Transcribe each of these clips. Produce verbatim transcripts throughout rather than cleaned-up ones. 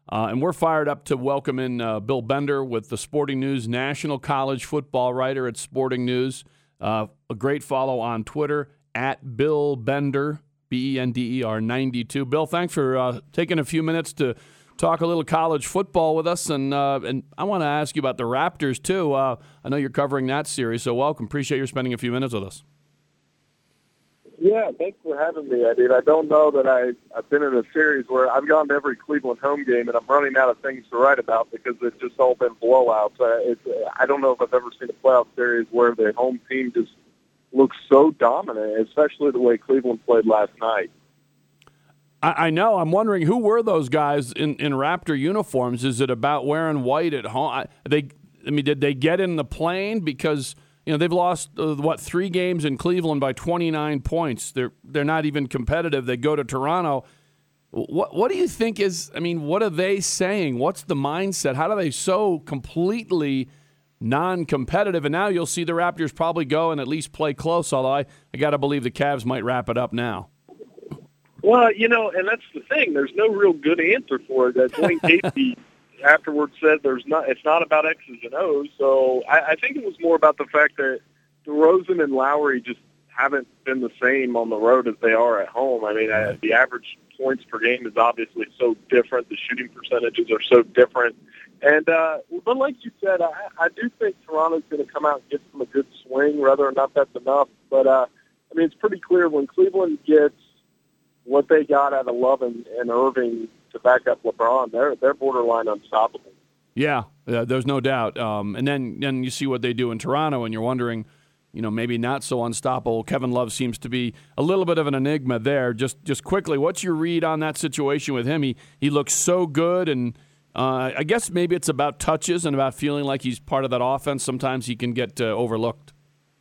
Uh, and we're fired up to welcome in uh, Bill Bender with the Sporting News, national college football writer at Sporting News. Uh, a great follow on Twitter, at Bill Bender, B E N D E R ninety-two. Bill, thanks for uh, taking a few minutes to talk a little college football with us. And uh, and I want to ask you about the Raptors, too. Uh, I know you're covering that series, so welcome. Appreciate you spending a few minutes with us. Yeah, thanks for having me, I did. I don't know that I, I've been in a series where I've gone to every Cleveland home game, and I'm running out of things to write about because it's just all been blowouts. Uh, it's, I don't know if I've ever seen a playoff series where the home team just looks so dominant, especially the way Cleveland played last night. I, I know. I'm wondering, who were those guys in, in Raptor uniforms? Is it about wearing white at home? I, they, I mean, did they get in the plane? Because – you know, they've lost, uh, what, three games in Cleveland by twenty-nine points. They're they're not even competitive. They go to Toronto. What what do you think is, I mean, what are they saying? What's the mindset? How are they so completely non-competitive? And now you'll see the Raptors probably go and at least play close, although I, I got to believe the Cavs might wrap it up now. Well, you know, and that's the thing. There's no real good answer for it. That Dwayne Casey afterwards said there's not. It's not about X's and O's. So I, I think it was more about the fact that DeRozan and Lowry just haven't been the same on the road as they are at home. I mean, uh, the average points per game is obviously so different. The shooting percentages are so different. And uh, but like you said, I, I do think Toronto's going to come out and give them a good swing. Whether or not that's enough, but uh, I mean, it's pretty clear when Cleveland gets what they got out of Love and, and Irving to back up LeBron, they're they're borderline unstoppable. Yeah, uh, there's no doubt. Um, and then then you see what they do in Toronto, and you're wondering, you know, maybe not so unstoppable. Kevin Love seems to be a little bit of an enigma there. Just just quickly, what's your read on that situation with him? He he looks so good, and uh, I guess maybe it's about touches and about feeling like he's part of that offense. Sometimes he can get uh, overlooked.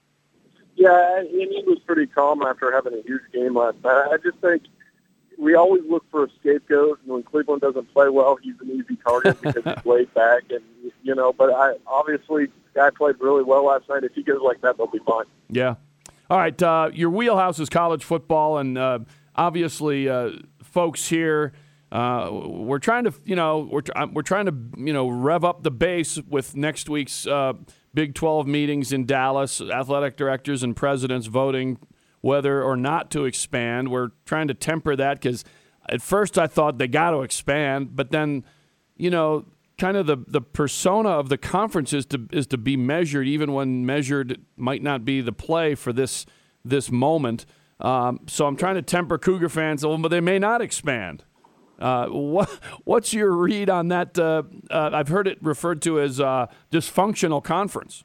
Yeah, and he was pretty calm after having a huge game last night. I just think we always look for a scapegoat, and when Cleveland doesn't play well, he's an easy target because he's laid back, and you know. But I obviously, the guy played really well last night. If he goes like that, they'll be fine. Yeah. All right. Uh, your wheelhouse is college football, and uh, obviously, uh, folks here, uh, we're trying to, you know, we're we're trying to, you know, rev up the base with next week's uh, Big twelve meetings in Dallas. Athletic directors and presidents voting whether or not to expand. We're trying to temper that because at first I thought they got to expand, but then, you know, kind of the, the persona of the conference is to is to be measured, even when measured might not be the play for this this moment. Um, so I'm trying to temper Cougar fans, but they may not expand. Uh, what what's your read on that? Uh, uh, I've heard it referred to as uh, dysfunctional conference.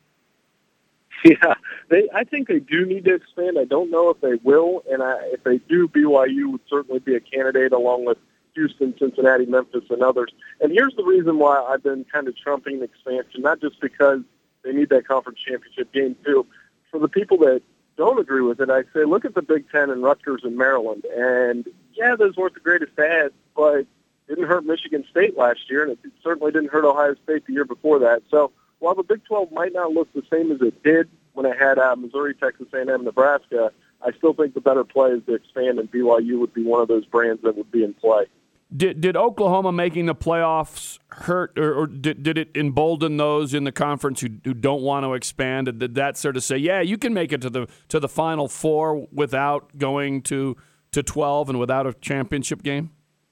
Yeah, they. I think they do need to expand. I don't know if they will, and I, if they do, B Y U would certainly be a candidate along with Houston, Cincinnati, Memphis, and others. And here's the reason why I've been kind of trumping expansion, not just because they need that conference championship game, too. For the people that don't agree with it, I say look at the Big Ten and Rutgers and Maryland. And, yeah, those weren't the greatest ads, but it didn't hurt Michigan State last year, and it certainly didn't hurt Ohio State the year before that. So while the Big twelve might not look the same as it did when it had uh, Missouri, Texas A and M, Nebraska, I still think the better play is to expand, and B Y U would be one of those brands that would be in play. Did did Oklahoma making the playoffs hurt, or, or did, did it embolden those in the conference who, who don't want to expand? Did that sort of say, yeah, you can make it to the to the Final Four without going to, to twelve and without a championship game?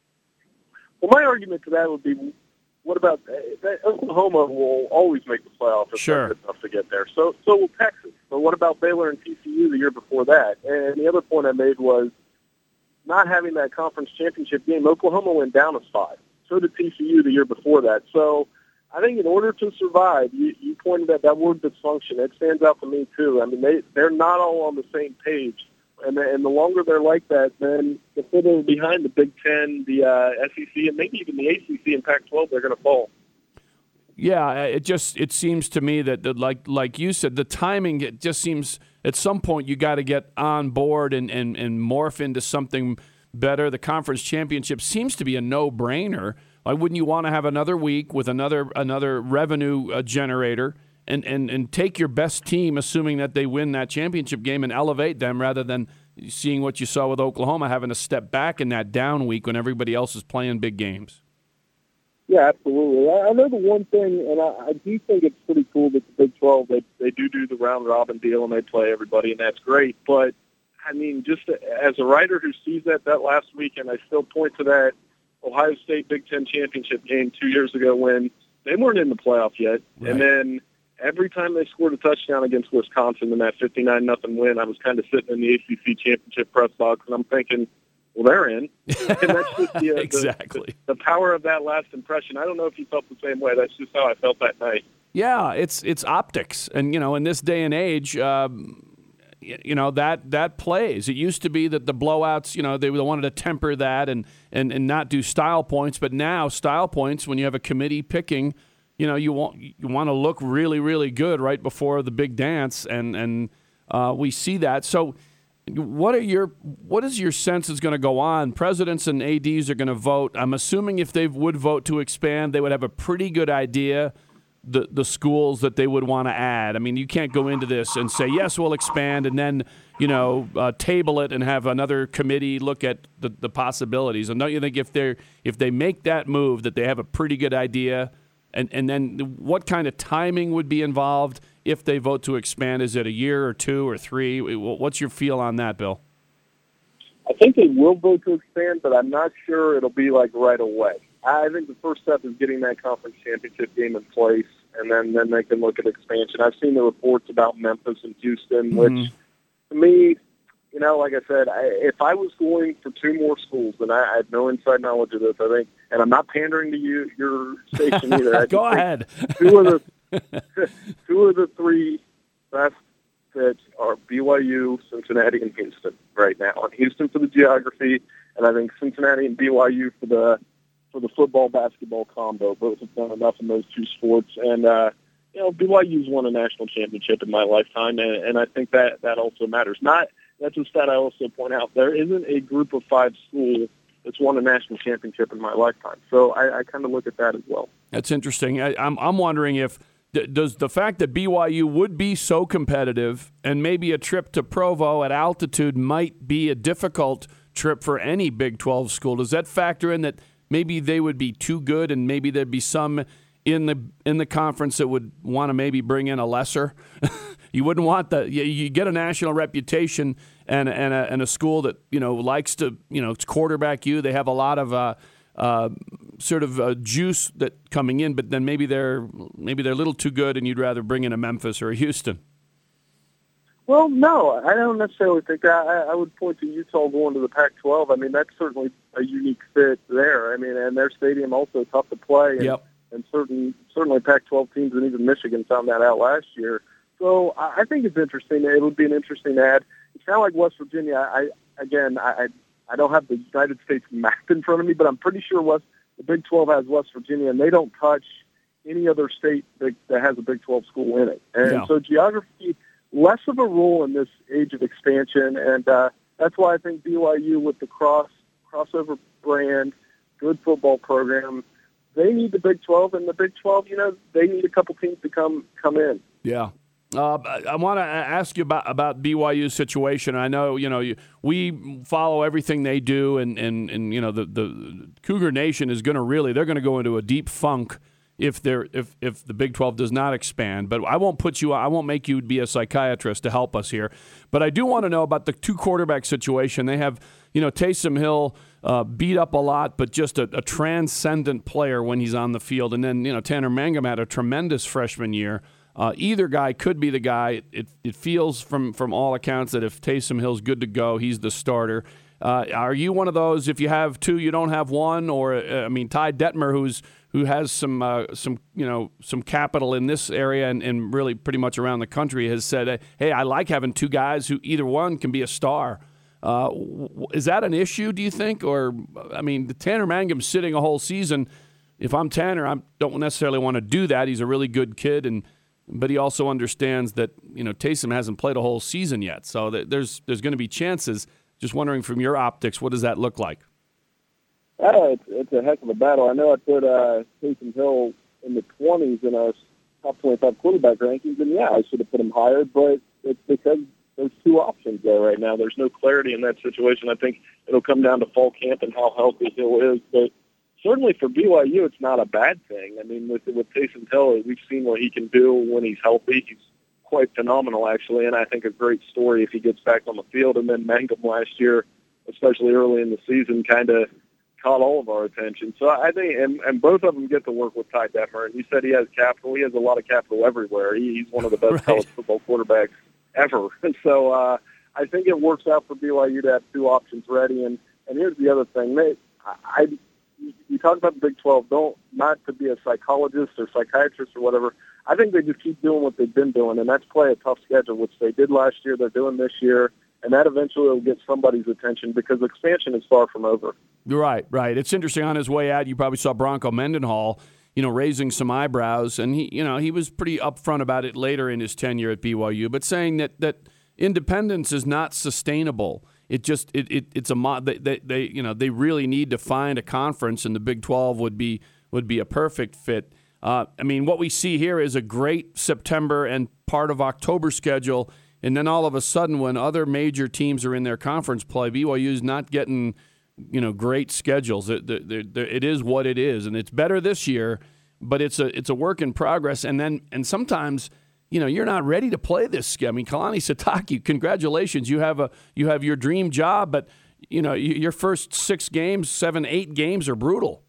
Well, my argument to that would be, what about that? Oklahoma will always make the playoff if sure. they're good enough to get there. So so will Texas. But what about Baylor and T C U the year before that? And the other point I made was not having that conference championship game. Oklahoma went down a spot. So did T C U the year before that. So I think in order to survive, you, you pointed at that word dysfunction. It stands out to me too. I mean, they, they're not all on the same page. And the, and the longer they're like that, then the further behind the Big Ten, the uh, S E C, and maybe even the A C C and Pac twelve, they're going to fall. Yeah, it just it seems to me that, that like like you said, the timing, it just seems at some point you got to get on board and, and, and morph into something better. The conference championship seems to be a no-brainer. Why wouldn't you want to have another week with another another revenue uh, generator and, and, and take your best team, assuming that they win that championship game, and elevate them rather than seeing what you saw with Oklahoma, having to step back in that down week when everybody else is playing big games? Yeah, absolutely. I, I know the one thing, and I, I do think it's pretty cool that the Big twelve, they, they do do the round-robin deal and they play everybody, and that's great. But, I mean, just as a writer who sees that that last weekend, I still point to that Ohio State Big Ten championship game two years ago when they weren't in the playoff yet. Right. And then every time they scored a touchdown against Wisconsin in that fifty-nine nothing win, I was kind of sitting in the A C C championship press box, and I'm thinking, well, they're in. And that's just the, uh, exactly. the, the power of that last impression. I don't know if you felt the same way. That's just how I felt that night. Yeah, it's it's optics. And, you know, in this day and age, um, you know, that that plays. It used to be that the blowouts, you know, they wanted to temper that and, and, and not do style points. But now style points, when you have a committee picking, you know, you want you want to look really, really good right before the big dance. And, and uh, we see that. So What are your what is your sense is going to go on? Presidents and A Ds are going to vote. I'm assuming if they would vote to expand, they would have a pretty good idea the the schools that they would want to add. I mean, you can't go into this and say yes, we'll expand, and then you know uh, table it and have another committee look at the, the possibilities. And don't you think if they if they make that move, that they have a pretty good idea? And and then what kind of timing would be involved if they vote to expand? Is it a year or two or three? What's your feel on that, Bill? I think they will vote to expand, but I'm not sure it'll be like right away. I think the first step is getting that conference championship game in place, and then, then they can look at expansion. I've seen the reports about Memphis and Houston, which mm-hmm. to me, you know, like I said, I, if I was going for two more schools, and I, I have no inside knowledge of this, I think, and I'm not pandering to you, your station either. I Go ahead. Two of the two of the three best fits are B Y U, Cincinnati, and Houston right now. And Houston for the geography, and I think Cincinnati and B Y U for the for the football basketball combo. Both have done enough in those two sports, and uh, you know, B Y U's won a national championship in my lifetime, and, and I think that that also matters. Not that's a stat I also point out. There isn't a group of five school that's won a national championship in my lifetime, so I, I kind of look at that as well. That's interesting. I, I'm I'm wondering if. Does the fact that B Y U would be so competitive and maybe a trip to Provo at altitude might be a difficult trip for any Big twelve school, does that factor in that maybe they would be too good and maybe there'd be some in the in the conference that would want to maybe bring in a lesser? You wouldn't want that. You, you get a national reputation and and a, and a school that you know likes to you know it's quarterback you. They have a lot of. Uh, Uh, sort of uh, juice that coming in, but then maybe they're maybe they're a little too good, and you'd rather bring in a Memphis or a Houston. Well, no, I don't necessarily think that. I, I would point to Utah going to the Pac twelve. I mean, that's certainly a unique fit there. I mean, and their stadium also tough to play, and, yep. and certain certainly Pac twelve teams and even Michigan found that out last year. So I, I think it's interesting. It would be an interesting ad. It's kind of like West Virginia. I again, I. I I don't have the United States map in front of me, but I'm pretty sure West, the Big twelve has West Virginia, and they don't touch any other state that, that has a Big twelve school in it. And yeah. so geography, less of a role in this age of expansion, and uh, that's why I think B Y U with the cross crossover brand, good football program, they need the Big twelve, and the Big twelve, you know, they need a couple teams to come come in. Yeah. Uh, I want to ask you about, about B Y U's situation. I know, you know, you, we follow everything they do, and, and, and you know, the, the Cougar Nation is going to really, they're going to go into a deep funk if they're if, if the Big twelve does not expand. But I won't put you, I won't make you be a psychiatrist to help us here. But I do want to know about the two quarterback situation. They have, you know, Taysom Hill uh, beat up a lot, but just a, a transcendent player when he's on the field. And then, you know, Tanner Mangum had a tremendous freshman year. Uh, either guy could be the guy. It it feels from, from all accounts that if Taysom Hill's good to go, he's the starter. Uh, are you one of those? If you have two, you don't have one, or uh, I mean, Ty Detmer, who's who has some uh, some you know some capital in this area and, and really pretty much around the country, has said, "Hey, I like having two guys who either one can be a star." Uh, is that an issue? Do you think, or I mean, the Tanner Mangum sitting a whole season. If I'm Tanner, I don't necessarily want to do that. He's a really good kid and. But he also understands that, you know, Taysom hasn't played a whole season yet. So there's there's going to be chances. Just wondering from your optics, what does that look like? Oh, it's, it's a heck of a battle. I know I put uh, Taysom Hill in the twenties in our top twenty-five quarterback rankings, and yeah, I should have put him higher, but it's because there's two options there right now. There's no clarity in that situation. I think it'll come down to fall camp and how healthy Hill is, but certainly for B Y U, it's not a bad thing. I mean, with with Taysom Hill, we've seen what he can do when he's healthy. He's quite phenomenal, actually, and I think a great story if he gets back on the field. And then Mangum last year, especially early in the season, kind of caught all of our attention. So I think, and, and both of them get to work with Ty Detmer. And you said he has capital. He has a lot of capital everywhere. He, he's one of the best Right. college football quarterbacks ever. And so uh, I think it works out for B Y U to have two options ready. And, and here's the other thing. They, I, I, you talk about the Big twelve, don't, not to be a psychologist or psychiatrist or whatever. I think they just keep doing what they've been doing, and that's play a tough schedule, which they did last year, they're doing this year, and that eventually will get somebody's attention because expansion is far from over. Right, right. It's interesting. On his way out, you probably saw Bronco Mendenhall, you know, raising some eyebrows, and he, you know, he was pretty upfront about it later in his tenure at B Y U, but saying that that independence is not sustainable. It just it, it it's a mod they, they they you know they really need to find a conference, and the Big twelve would be would be a perfect fit. Uh, I mean, what we see here is a great September and part of October schedule, and then all of a sudden, when other major teams are in their conference play, B Y U is not getting, you know, great schedules. It, it, it is what it is, and it's better this year, but it's a it's a work in progress. And then and sometimes, you know, you're not ready to play this. I mean, Kalani Sitake, congratulations, you have a you have your dream job, but you know, your first six games, seven, eight games are brutal.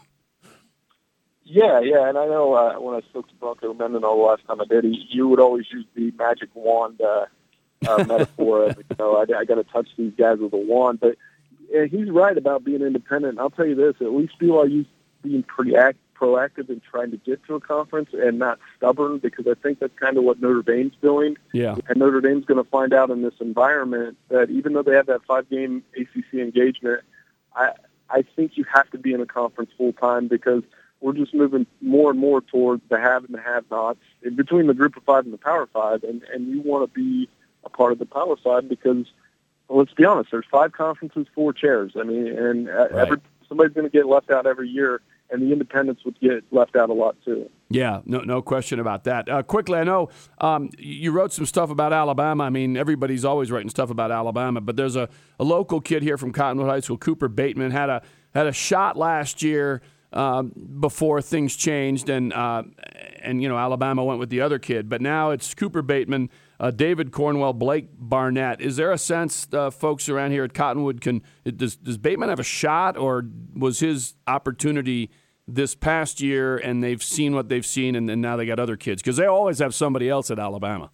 Yeah, yeah, and I know uh, when I spoke to Bronco Mendenhall the last time I did, he, you would always use the magic wand uh, uh, metaphor. Of, you know, I, I got to touch these guys with a wand, but uh, he's right about being independent. I'll tell you this: at least B Y U's being pretty act, proactive in trying to get to a conference and not stubborn, because I think that's kind of what Notre Dame's doing. Yeah, and Notre Dame's going to find out in this environment that even though they have that five-game A C C engagement, I I think you have to be in a conference full time, because we're just moving more and more towards the have and the have-nots in between the group of five and the power five, and, and you want to be a part of the power five because, well, let's be honest, there's five conferences, four chairs. I mean, and right. every, somebody's going to get left out every year, and the independents would get left out a lot too. Yeah, no, no question about that. Uh, quickly, I know um, you wrote some stuff about Alabama. I mean, everybody's always writing stuff about Alabama, but there's a, a local kid here from Cottonwood High School, Cooper Bateman, had a had a shot last year. Um, before things changed, and uh, and you know Alabama went with the other kid, but now it's Cooper Bateman, uh, David Cornwell, Blake Barnett. Is there a sense, uh, folks around here at Cottonwood, can does does Bateman have a shot, or was his opportunity this past year, and they've seen what they've seen, and, and now they got other kids, because they always have somebody else at Alabama?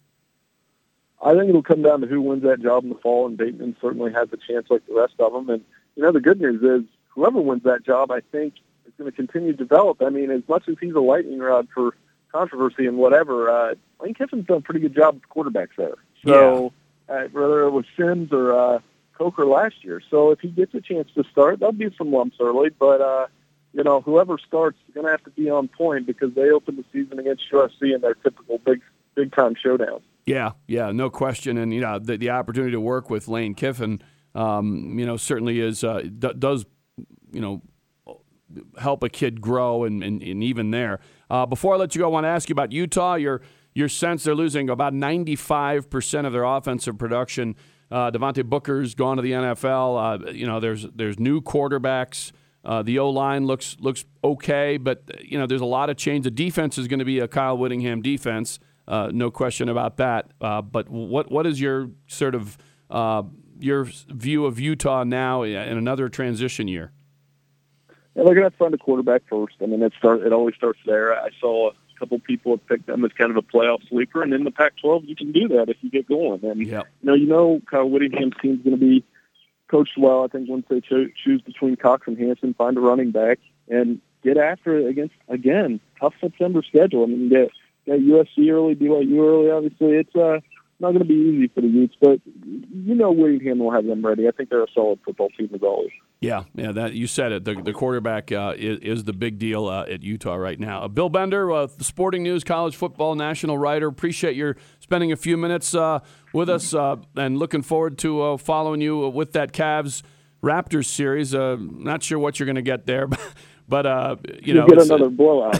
I think it'll come down to who wins that job in the fall, and Bateman certainly has a chance like the rest of them. And you know the good news is whoever wins that job, I think, is going to continue to develop. I mean, as much as he's a lightning rod for controversy and whatever, uh, Lane Kiffin's done a pretty good job with quarterbacks there. So yeah. uh, whether it was Sims or uh, Coker last year. So if he gets a chance to start, there'll be some lumps early, but uh, you know, whoever starts is going to have to be on point, because they opened the season against U S C in their typical big, big time showdown. Yeah, yeah, no question. And you know, the, the opportunity to work with Lane Kiffin, um, you know, certainly is uh, d- does you know. help a kid grow, and, and, and even there. Uh, before I let you go, I want to ask you about Utah. Your your sense they're losing about ninety-five percent of their offensive production. Uh, Devontae Booker's gone to the N F L. Uh, you know, there's there's new quarterbacks. Uh, the O-line looks looks okay, but you know, there's a lot of change. The defense is going to be a Kyle Whittingham defense, uh, no question about that. Uh, but what what is your sort of uh, your view of Utah now in another transition year? Yeah, they're going to have to find a quarterback first. I mean, it start it always starts there. I saw a couple people have picked them as kind of a playoff sleeper, and in the Pac twelve, you can do that if you get going. And yep. you know, you know, Kyle Whittingham's team's going to be coached well. I think once they cho- choose between Cox and Hansen, find a running back and get after it against, again, tough September schedule. I mean, you get, you got U S C early, B Y U early. Obviously, it's uh, not going to be easy for the Utes, but you know, Whittingham will have them ready. I think they're a solid football team as always. Yeah, yeah, that you said it. The, the quarterback uh, is, is the big deal uh, at Utah right now. Uh, Bill Bender, uh, the Sporting News, college football national writer. Appreciate your spending a few minutes uh, with us, uh, and looking forward to uh, following you with that Cavs Raptors series. Uh, not sure what you're going to get there, but, but uh, you, you know, get another blowout.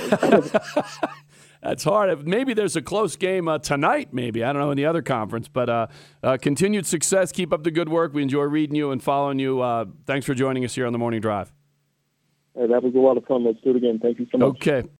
That's hard. Maybe there's a close game uh, tonight, maybe. I don't know, in the other conference. But uh, uh, continued success. Keep up the good work. We enjoy reading you and following you. Uh, thanks for joining us here on The Morning Drive. Hey, that was a lot of fun. Let's do it again. Thank you so much. Okay.